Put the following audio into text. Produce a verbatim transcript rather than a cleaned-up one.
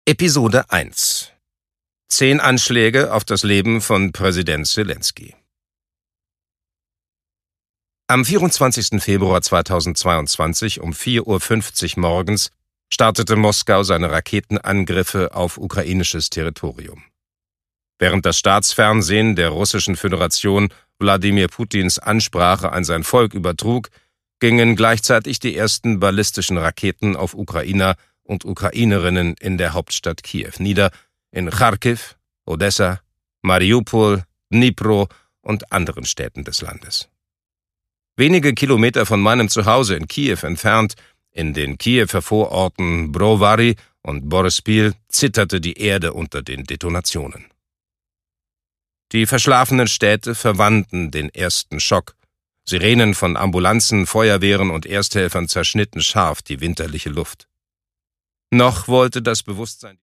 Episode eins. Zehn Anschläge auf das Leben von Präsident Selenskyj. Am vierundzwanzigsten Februar zweitausendzweiundzwanzig um vier Uhr fünfzig morgens startete Moskau seine Raketenangriffe auf ukrainisches Territorium. Während das Staatsfernsehen der Russischen Föderation Wladimir Putins Ansprache an sein Volk übertrug, gingen gleichzeitig die ersten ballistischen Raketen auf Ukrainer und Ukrainerinnen in der Hauptstadt Kiew nieder, in Charkiw, Odessa, Mariupol, Dnipro und anderen Städten des Landes. Wenige Kilometer von meinem Zuhause in Kiew entfernt, in den Kiewer Vororten Brovary und Boryspil, zitterte die Erde unter den Detonationen. Die verschlafenen Städte verwandten den ersten Schock. Sirenen von Ambulanzen, Feuerwehren und Ersthelfern zerschnitten scharf die winterliche Luft. Noch wollte das Bewusstsein